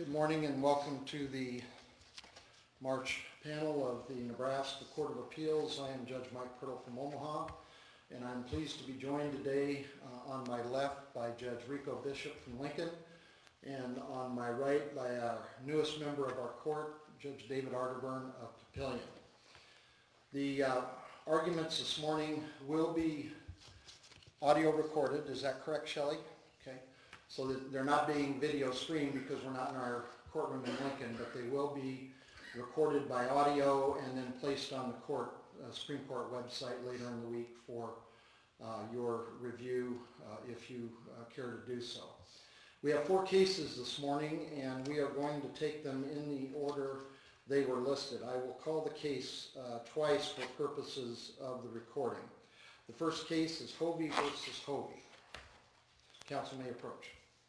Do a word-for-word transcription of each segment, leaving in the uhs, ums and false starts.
Good morning and welcome to the March panel of the Nebraska Court of Appeals. I am Judge Mike Pirtle from Omaha, and I'm pleased to be joined today uh, on my left by Judge Rico Bishop from Lincoln, and on my right by our newest member of our court, Judge David Arterburn of Papillion. The uh, arguments this morning will be audio recorded. Is that correct, Shelley? Okay. So that they're not being video streamed because we're not in our courtroom in Lincoln, but they will be recorded by audio and then placed on the court, uh, Supreme Court website later in the week for uh, your review uh, if you uh, care to do so. We have four cases this morning and we are going to take them in the order they were listed. I will call the case uh, twice for purposes of the recording. The first case is Hovey versus Hovey. Counsel may approach.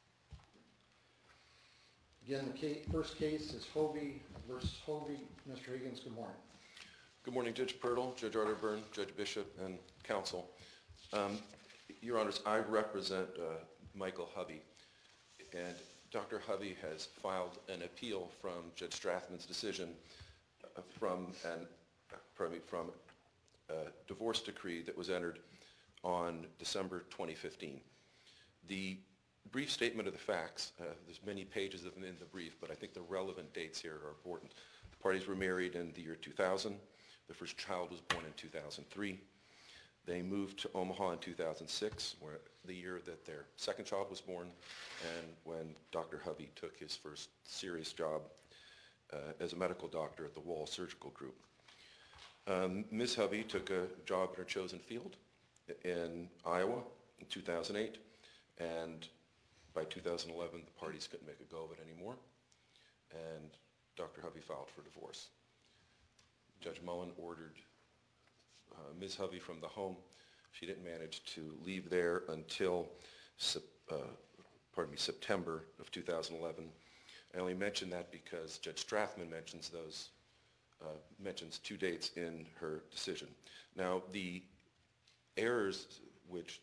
Again, the case, first case is Hovey versus Hovey. Mister Higgins, good morning. Good morning, Judge Pirtle, Judge Arterburn, Judge Bishop, and counsel. Um, Your Honors, I represent uh, Michael Hovey, and Doctor Hovey has filed an appeal from Judge Strathman's decision uh, from an uh, pardon me, from a divorce decree that was entered on December twenty fifteen. The brief statement of the facts, uh, there's many pages of them in the brief, but I think the relevant dates here are important. The parties were married in the year two thousand. The first child was born in two thousand three. They moved to Omaha in two thousand six, where the year that their second child was born, and when Doctor Hovey took his first serious job uh, as a medical doctor at the Wall Surgical Group. Um, Miz Hovey took a job in her chosen field in Iowa in two thousand eight, and by two thousand eleven, the parties couldn't make a go of it anymore, and Doctor Hovey filed for divorce. Judge Mullen ordered uh, Miz Hovey from the home. She didn't manage to leave there until uh, pardon me, September of two thousand eleven. I only mention that because Judge Strathman mentions those uh, mentions two dates in her decision. Now, the errors which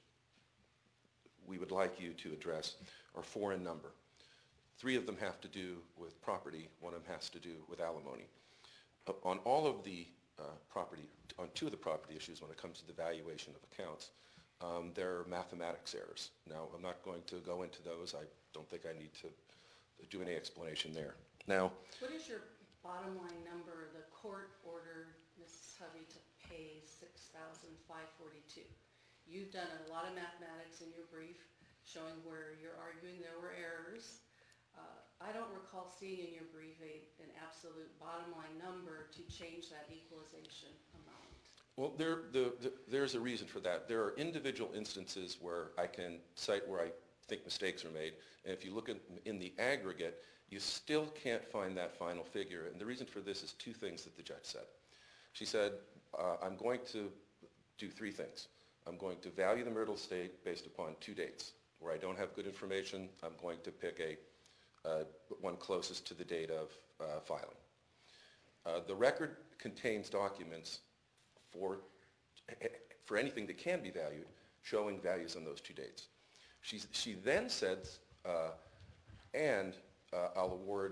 we would like you to address are four in number. Three of them have to do with property, one of them has to do with alimony. Uh, on all of the uh, property, on two of the property issues when it comes to the valuation of accounts, um, there are mathematics errors. Now, I'm not going to go into those. I don't think I need to do any explanation there. Now, what is your bottom line number? The court ordered Missus Hovey to pay six thousand five hundred forty-two dollars. You've done a lot of mathematics in your brief showing where you're arguing there were errors. Uh, I don't recall seeing in your brief a, an absolute bottom line number to change that equalization amount. Well, there, the, the, there's a reason for that. There are individual instances where I can cite where I think mistakes are made, and if you look at in the aggregate, you still can't find that final figure, and the reason for this is two things that the judge said. She said, uh, I'm going to do three things. I'm going to value the marital estate based upon two dates. Where I don't have good information, I'm going to pick a uh, one closest to the date of uh, filing. Uh, the record contains documents for, for anything that can be valued, showing values on those two dates. She's, she then said, uh, and uh, I'll award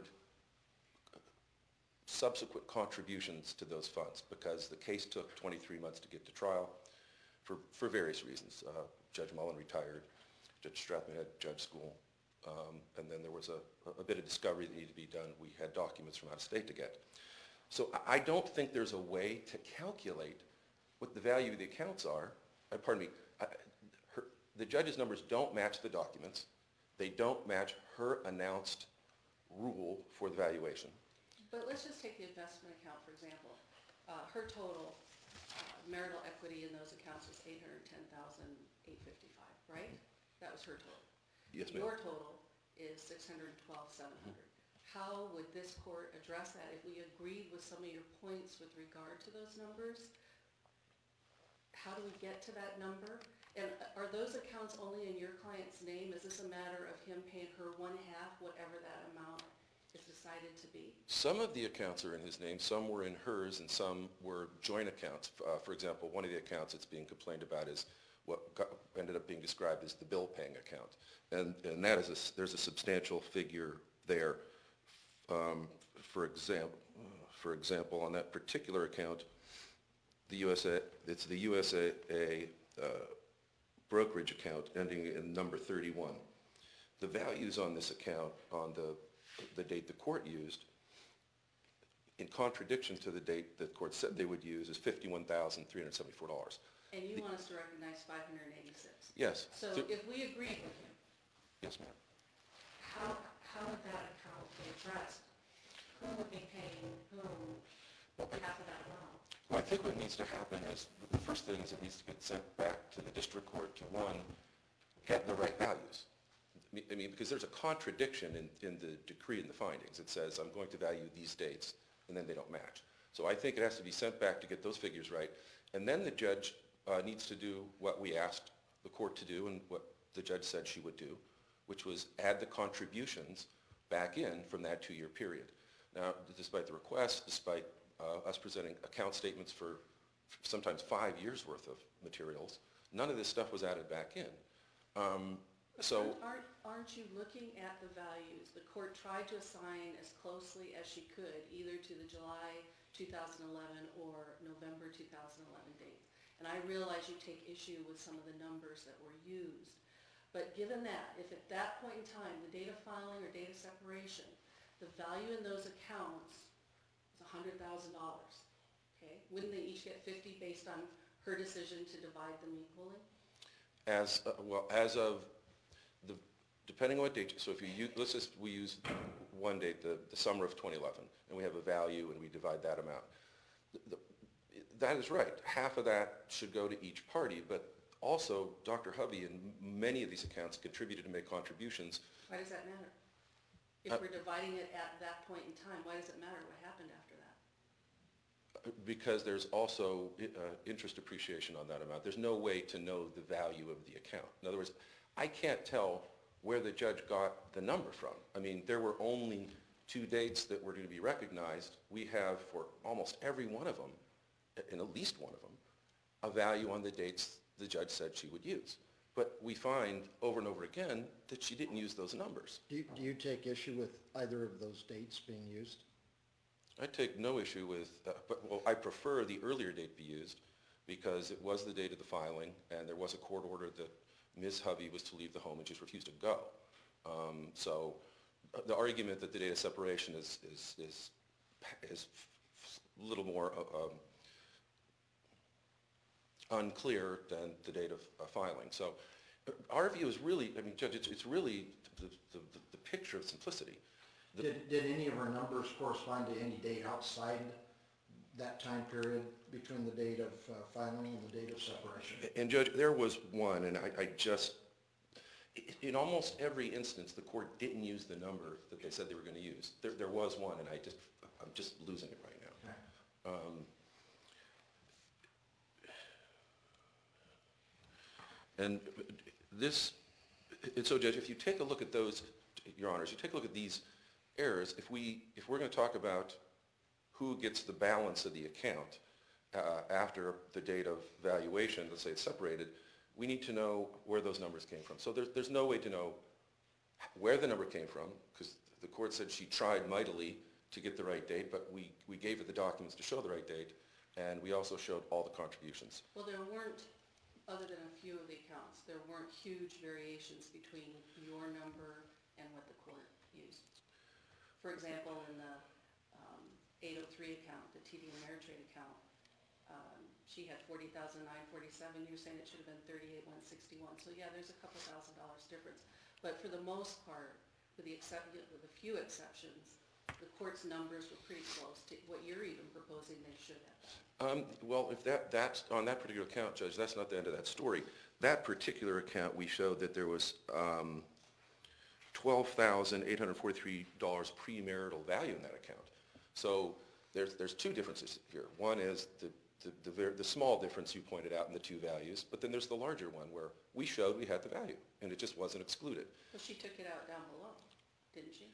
subsequent contributions to those funds because the case took twenty-three months to get to trial for, for various reasons. Uh, Judge Mullen retired, Judge Strathman had judge school, um, and then there was a, a bit of discovery that needed to be done. We had documents from out of state to get. So I don't think there's a way to calculate what the value of the accounts are. Uh, pardon me, I, her, the judge's numbers don't match the documents. They don't match her announced rule for the valuation. But let's just take the investment account, for example. Uh, her total uh, marital equity in those accounts was eight hundred ten thousand eight hundred fifty-five dollars, right? That was her total. Yes, ma'am. Your total is six hundred twelve thousand seven hundred dollars. Mm-hmm. How would this court address that if we agreed with some of your points with regard to those numbers? How do we get to that number? And are those accounts only in your client's name? Is this a matter of him paying her one half, whatever that amount is decided to be? Some of the accounts are in his name, some were in hers, and some were joint accounts. Uh, for example, one of the accounts that's being complained about is what got, ended up being described as the bill-paying account. And, and that is a, there's a substantial figure there Um, For example, for example, on that particular account, the U S A, it's the U S A uh, brokerage account ending in number thirty-one. The values on this account on the, the date the court used, in contradiction to the date the court said they would use, is fifty-one thousand three hundred seventy-four dollars. And you want us to recognize five hundred eighty-six. Yes. So So- if we agreed with you, Yes, ma'am. how, how would that account be addressed? Who would be paying whom half of that amount? Well, I think what needs to happen is, the first thing is it needs to get sent back to the district court to, one, get the right values. I mean- I mean, because there's a contradiction in, in the decree and the findings. It says, I'm going to value these dates, and then they don't match. So I think it has to be sent back to get those figures right. And then the judge uh, needs to do what we asked the court to do and what the judge said she would do, which was add the contributions back in from that two-year period. Now, despite the request, despite uh, us presenting account statements for sometimes five years' worth of materials, none of this stuff was added back in. Um, so, Aren't, aren't you looking at the values? The court tried to assign as closely as she could, either to the July two thousand eleven or November two thousand eleven dates. And I realize you take issue with some of the numbers that were used. But given that, if at that point in time, the date of filing or date of separation, the value in those accounts is one hundred thousand dollars, okay? Wouldn't they each get fifty based on her decision to divide them equally? as, uh, well, as of the, depending on what date, so if you, use, let's just, we use one date, the, the summer of twenty eleven, and we have a value and we divide that amount. The, the, that is right. Half of that should go to each party, but also Doctor Hovey in many of these accounts contributed to make contributions. Why does that matter? If Uh, we're dividing it at that point in time, why does it matter what happened after that? Because there's also uh, interest appreciation on that amount. There's no way to know the value of the account. In other words, I can't tell where the judge got the number from. I mean, there were only two dates that were going to be recognized. We have, for almost every one of them, in at least one of them, a value on the dates the judge said she would use. But we find over and over again that she didn't use those numbers. Do you, do you take issue with either of those dates being used? I take no issue with, uh, but, well, I prefer the earlier date be used because it was the date of the filing and there was a court order that Miz Hovey was to leave the home and just refused to go. Um, so uh, the argument that the date of separation is, is, is, is a little more uh, um, unclear than the date of uh, filing. So uh, our view is really, I mean, Judge, it's, it's really the, the, the picture of simplicity. The, Did, did any of our numbers correspond to any date outside that time period between the date of uh, filing and the date of separation? And Judge, there was one, and I, I just, in almost every instance, the court didn't use the number that they said they were going to use. There, there was one, and I just, I'm just losing it right now. Okay. Um, and this, and so Judge, if you take a look at those, Your Honors, you take a look at these errors, if we, if we're going to talk about who gets the balance of the account uh, after the date of valuation, let's say it's separated, we need to know where those numbers came from. So there's, there's no way to know where the number came from, because the court said she tried mightily to get the right date, but we, we gave her the documents to show the right date, and we also showed all the contributions. Well, there weren't, other than a few of the accounts, there weren't huge variations between your number and what the court used. For example, in the um, eight oh three account, the T D Ameritrade account, um, she had forty thousand nine hundred forty-seven, you're saying it should have been thirty-eight thousand one hundred sixty-one. So yeah, there's a couple thousand dollars difference. But for the most part, with the except, with a few exceptions, the court's numbers were pretty close to what you're even proposing they should have. Um, well, if that, that's, on that particular account, Judge, that's not the end of that story. That particular account, we showed that there was um, twelve thousand eight hundred forty-three dollars premarital value in that account. So there's, there's two differences here. One is the, the, the, very, the small difference you pointed out in the two values, but then there's the larger one where we showed we had the value, and it just wasn't excluded. Well, she took it out down below, didn't she?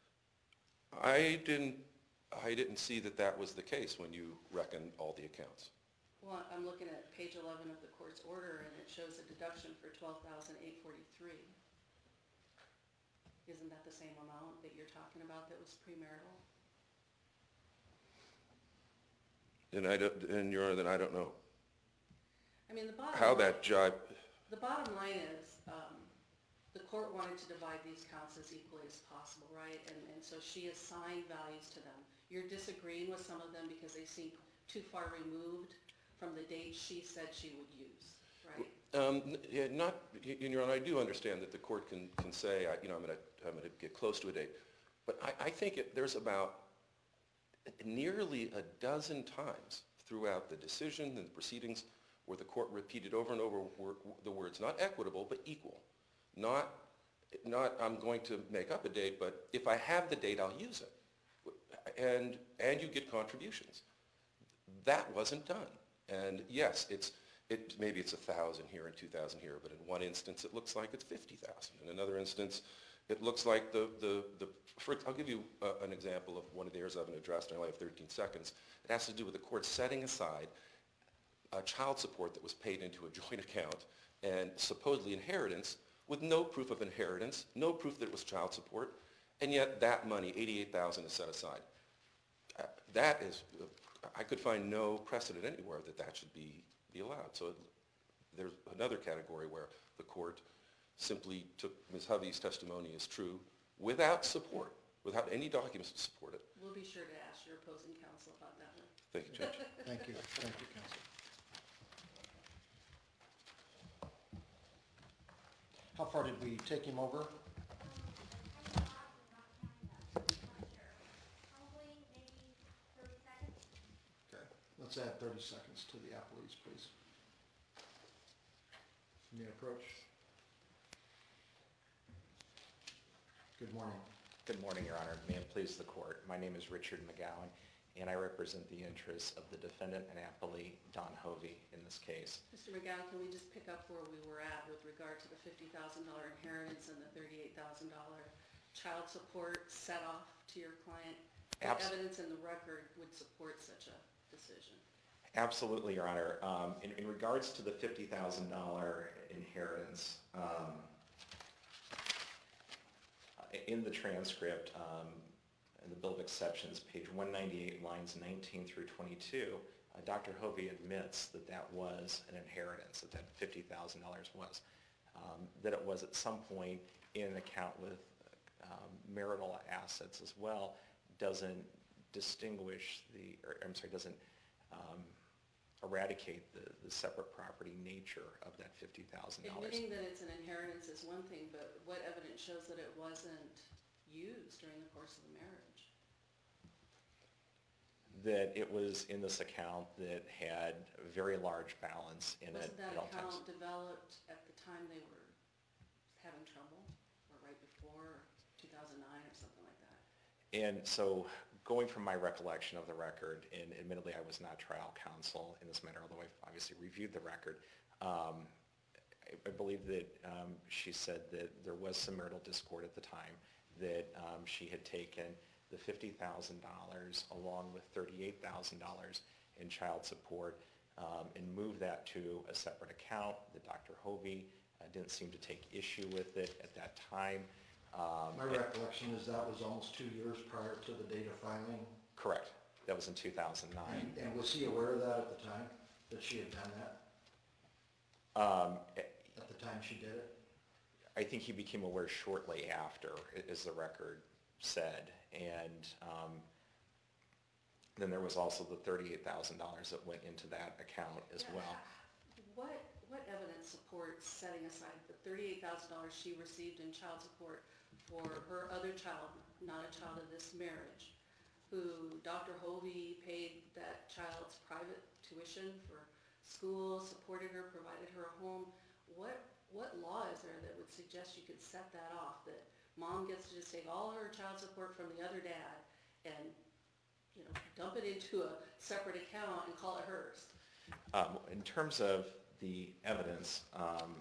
I didn't, I didn't see that that was the case when you reckoned all the accounts. Well, I'm looking at page eleven of the court's order, and it shows a deduction for twelve thousand eight hundred forty-three. Isn't that the same amount that you're talking about that was premarital? And I don't, and Your Honor, then I don't know I mean, the bottom how line, that jive, the bottom line is, um, the court wanted to divide these counts as equally as possible, right? And, and so she assigned values to them. You're disagreeing with some of them because they seem too far removed from the date she said she would use, right? Um, n- yeah, not, y- Your Honor, I do understand that the court can, can say, I- you know, I'm going to, I'm going to get close to a date. But I, I think it, there's about nearly a dozen times throughout the decision and the proceedings where the court repeated over and over wor- the words, not equitable, but equal. Not, not I'm going to make up a date, but if I have the date, I'll use it. And, and you get contributions. That wasn't done. And yes, it's, it, maybe it's one thousand here and two thousand here, but in one instance it looks like it's fifty thousand. In another instance, it looks like the, the, the for, I'll give you uh, an example of one of the areas I haven't addressed, and I only have thirteen seconds. It has to do with the court setting aside uh, child support that was paid into a joint account and supposedly inheritance with no proof of inheritance, no proof that it was child support, and yet that money, eighty-eight thousand dollars, is set aside. Uh, that is, uh, I could find no precedent anywhere that that should be, be allowed. So it, there's another category where the court simply took Miz Hovey's testimony as true without support, without any documents to support it. We'll be sure to ask your opposing counsel about that one. Thank you, Judge. Thank you, thank you, counsel. How far did we take him over? Okay, let's add thirty seconds to the appellees, please. May I approach? Good morning. Good morning, Your Honor. May it please the court. My name is Richard McGowan, and I represent the interests of the defendant and appellee, Don Hovey, in this case. Mister McGowan, can we just pick up where we were at with regard to the fifty thousand dollars inheritance and the thirty-eight thousand dollars child support set off to your client? What Abs- evidence in the record would support such a decision? Absolutely, Your Honor. Um, in, in regards to the fifty thousand dollars inheritance, um, in the transcript, um, in the Bill of Exceptions, page one ninety-eight, lines nineteen through twenty-two, uh, Doctor Hovey admits that that was an inheritance, that that fifty thousand dollars was, um, that it was at some point in an account with um, marital assets as well, doesn't distinguish the, or I'm sorry, doesn't um, eradicate the, the separate property nature of that fifty thousand dollars. Admitting that it's an inheritance is one thing, but what evidence shows that it wasn't used during the course of the marriage? That it was in this account that had a very large balance in it Wasn't that at all times. account developed at the time they were having trouble, or right before, two thousand nine or something like that? And so going from my recollection of the record, and admittedly I was not trial counsel in this matter, although I've obviously reviewed the record, um, I, I believe that um, she said that there was some marital discord at the time, that um, she had taken the fifty thousand dollars along with thirty-eight thousand dollars in child support um, and moved that to a separate account. That Doctor Hovey uh, didn't seem to take issue with it at that time. Um, My recollection is that was almost two years prior to the date of filing. Correct. That was in two thousand nine. And was he aware of that at the time, that she had done that, Um, at the time she did it? I think he became aware shortly after, as the record said. And um, then there was also the thirty-eight thousand dollars that went into that account as Yeah. well. What, what evidence supports setting aside the thirty-eight thousand dollars she received in child support for her other child, not a child of this marriage, who Doctor Hovey paid that child's private tuition for school, supported her, provided her a home? What, what law is there that would suggest you could set that off, that mom gets to just take all her child support from the other dad and, you know, dump it into a separate account and call it hers? Um, in terms of the evidence, um,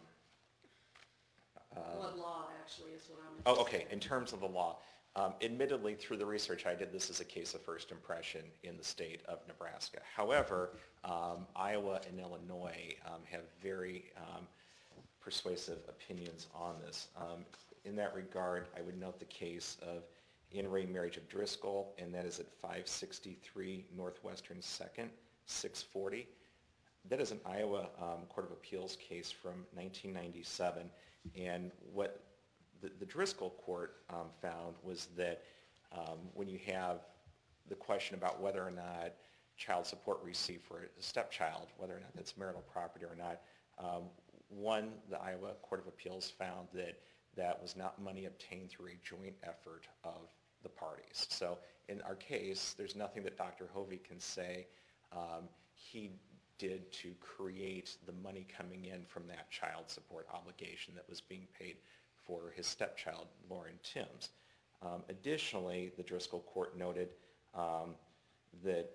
What law, actually, is what I'm oh, interested okay, in terms of the law, um, admittedly, through the research I did, this is a case of first impression in the state of Nebraska. However, um, Iowa and Illinois um, have very um, persuasive opinions on this. Um, in that regard, I would note the case of In re Marriage of Driscoll, and that is at five sixty-three Northwestern second, six forty. That is an Iowa um, Court of Appeals case from nineteen ninety-seven, and what the, the Driscoll court um, found was that um, when you have the question about whether or not child support received for a stepchild, whether or not that's marital property or not, um, one, the Iowa Court of Appeals found that that was not money obtained through a joint effort of the parties. So in our case, there's nothing that Doctor Hovey can say um, he did to create the money coming in from that child support obligation that was being paid for his stepchild, Lauren Timms. Um, additionally, the Driscoll court noted um, that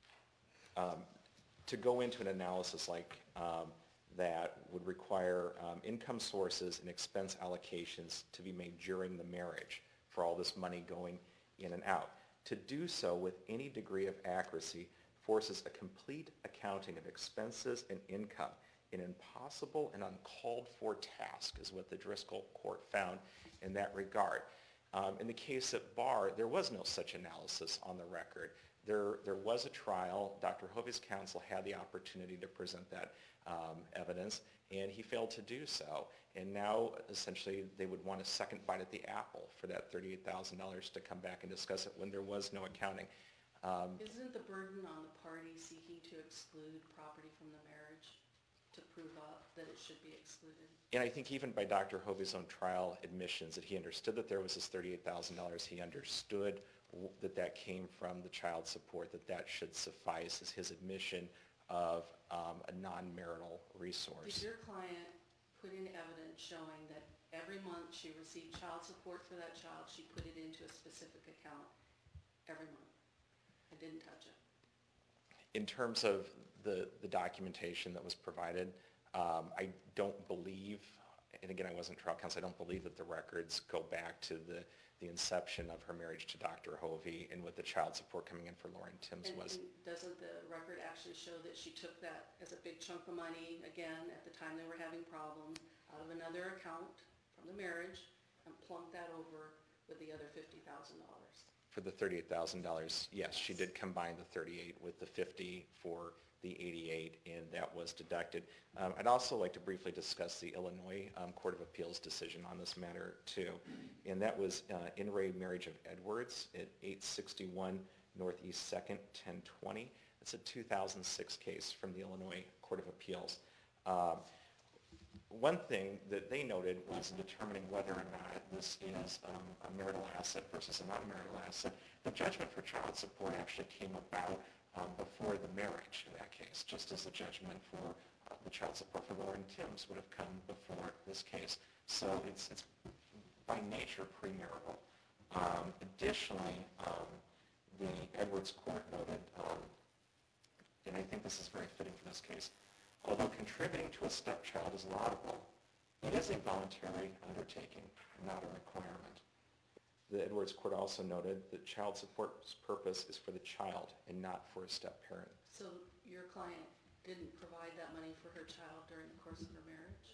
um, to go into an analysis like um, that would require um, income sources and expense allocations to be made during the marriage for all this money going in and out. To do so with any degree of accuracy forces a complete accounting of expenses and income, an impossible and uncalled for task is what the Driscoll court found in that regard. Um, in the case at Barr, there was no such analysis on the record. There, there was a trial. Doctor Hovey's counsel had the opportunity to present that um, evidence, and he failed to do so. And now, essentially, they would want a second bite at the apple for that thirty-eight thousand dollars to come back and discuss it when there was no accounting. Um, Isn't the burden on the party seeking to exclude property from the marriage to prove up that it should be excluded? And I think even by Doctor Hovey's own trial admissions that he understood that there was this thirty-eight thousand dollars. He understood w- that that came from the child support, that that should suffice as his admission of um, a non-marital resource. Did your client put in evidence showing that every month she received child support for that child, she put it into a specific account every month and didn't touch it? In terms of the, the documentation that was provided, um, I don't believe, and again, I wasn't trial counsel, I don't believe that the records go back to the, the inception of her marriage to Doctor Hovey and what the child support coming in for Lauren Timms And, was. and doesn't the record actually show that she took that as a big chunk of money, again, at the time they were having problems, out of another account from the marriage and plunked that over with the other fifty thousand dollars? For the thirty-eight thousand dollars, yes, she did combine the thirty-eight with the fifty for the eighty-eight, and that was deducted. Um, I'd also like to briefly discuss the Illinois um, Court of Appeals decision on this matter too, and that was uh, In re Marriage of Edwards at eight sixty-one Northeast second, ten twenty. It's a two thousand six case from the Illinois Court of Appeals. Um, One thing that they noted was in determining whether or not this is um, a marital asset versus a non-marital asset. The judgment for child support actually came about um, before the marriage in that case, just as the judgment for uh, the child support for Lauren Timms would have come before this case. So it's, it's by nature premarital. Um, additionally, um, the Edwards court noted, um, and I think this is very fitting for this case, although contributing to a stepchild is laudable, it is a voluntary undertaking, not a requirement. The Edwards court also noted that child support's purpose is for the child and not for a step-parent. So your client didn't provide that money for her child during the course of her marriage?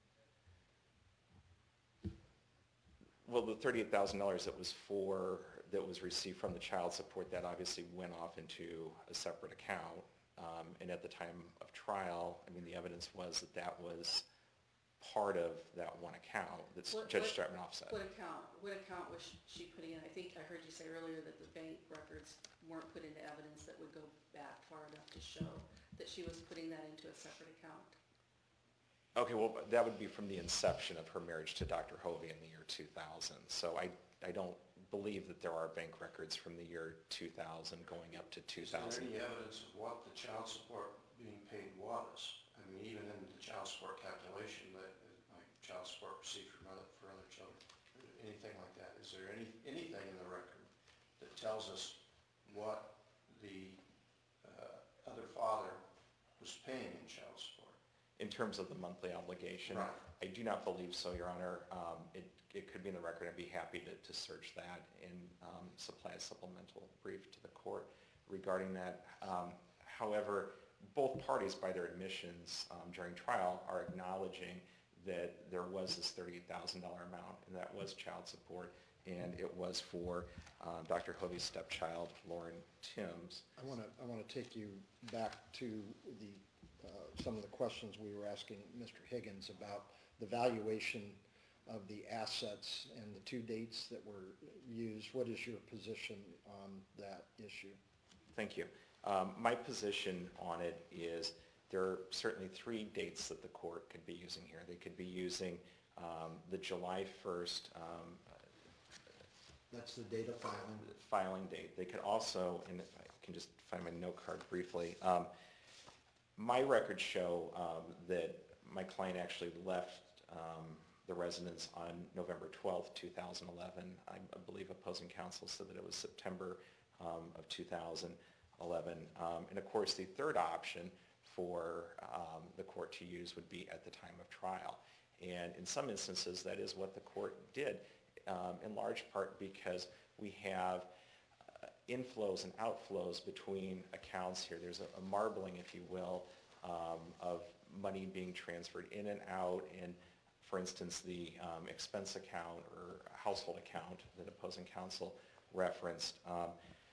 Well, the thirty-eight thousand dollars that was for, that was received from the child support, that obviously went off into a separate account. Um, and at the time of trial, I mean, the evidence was that that was part of that one account that What- Judge what- Stratmanoff said. What account, what account was she putting in? I think I heard you say earlier that the bank records weren't put into evidence that would go back far enough to show that she was putting that into a separate account. Okay, well, that would be from the inception of her marriage to Doctor Hovey in the year two thousand. So I, I don't believe that there are bank records from the year two thousand going up to two thousand. Is there any evidence of what the child support being paid was? I mean, even in the child support calculation, that, like, child support received from other, for other children, anything like that? Is there any, anything in the record that tells us what the uh, other father was paying in child support? In terms of the monthly obligation? Right. I do not believe so, Your Honor. Um, it, it could be in the record. I'd be happy to, to search that and um, supply a supplemental brief to the court regarding that. Um, however, both parties, by their admissions um, during trial, are acknowledging that there was this thirty-eight thousand dollars amount, and that was child support, and it was for um, Doctor Hovey's stepchild, Lauren Timms. I want to, I want to take you back to the, uh, some of the questions we were asking Mister Higgins about the valuation of the assets and the two dates that were used. What is your position on that issue? Thank you. Um, my position on it is there are certainly three dates that the court could be using here. They could be using um, the July first um, That's the date of filing. filing date. They could also, and if I can just find my note card briefly, um, my records show um, that my client actually left um, the residence on November twelfth, two thousand eleven. I, I believe opposing counsel said that it was September um, of two thousand eleven. Um, and of course, the third option for um, the court to use would be at the time of trial. And in some instances, that is what the court did, um, in large part because we have uh, inflows and outflows between accounts here. There's a, a marbling, if you will, um, of money being transferred in and out. And for instance, the um, expense account or household account that opposing counsel referenced. Um,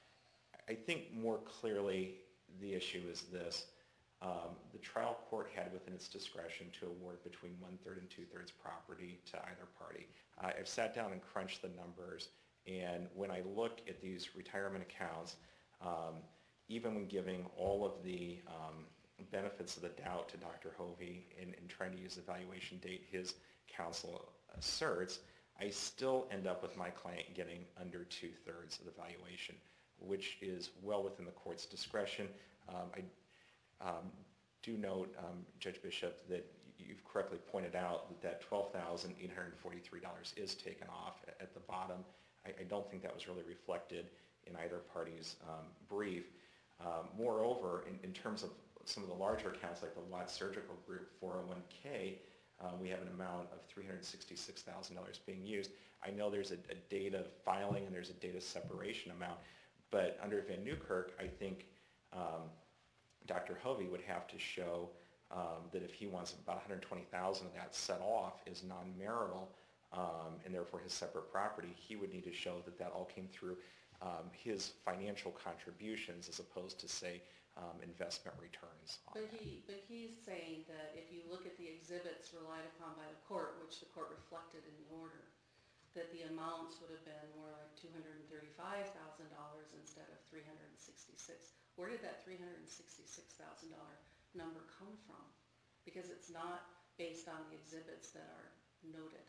I think more clearly the issue is this. Um, the trial court had within its discretion to award between one-third and two-thirds property to either party. Uh, I've sat down and crunched the numbers, and when I look at these retirement accounts, um, even when giving all of the um, benefits of the doubt to Doctor Hovey in, in trying to use the valuation date his counsel asserts, I still end up with my client getting under two-thirds of the valuation, which is well within the court's discretion. Um, I um, do note, um, Judge Bishop, that you've correctly pointed out that that twelve thousand eight hundred forty-three dollars is taken off at, at the bottom. I, I don't think that was really reflected in either party's um, brief. Um, moreover, in, in terms of some of the larger accounts like the Watts Surgical Group four oh one K, uh, we have an amount of three hundred sixty-six thousand dollars being used. I know there's a, a data filing and there's a data separation amount, but under Van Newkirk, I think um, Doctor Hovey would have to show um, that if he wants about one hundred twenty thousand dollars of that set off as non-marital um, and therefore his separate property, he would need to show that that all came through um, his financial contributions as opposed to, say, um, investment returns. On But that. he, but he's saying that if you look at the exhibits relied upon by the court, which the court reflected in the order, that the amounts would have been more like two hundred thirty-five thousand dollars instead of three hundred sixty-six. Where did that three hundred sixty-six thousand dollars number come from? Because it's not based on the exhibits that are noted.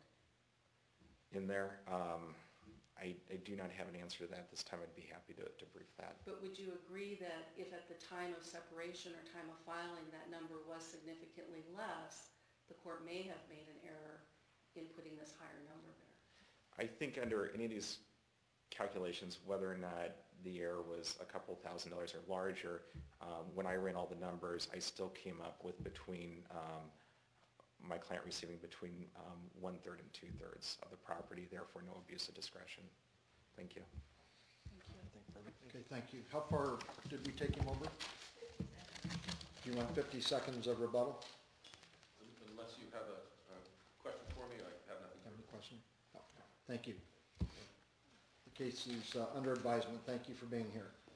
In there, um, I, I do not have an answer to that. This time I'd be happy to, to brief that. But would you agree that if at the time of separation or time of filing that number was significantly less, the court may have made an error in putting this higher number there? I think under any of these calculations, whether or not the error was a couple thousand dollars or larger, um, when I ran all the numbers, I still came up with between um, my client receiving between um, one-third and two-thirds of the property, therefore no abuse of discretion. Thank you. Okay, thank you. How far did we take him over? Do you want fifty seconds of rebuttal? Unless you have a, a question for me, I have nothing. Have any question? No. Thank you. The case is uh, under advisement. Thank you for being here.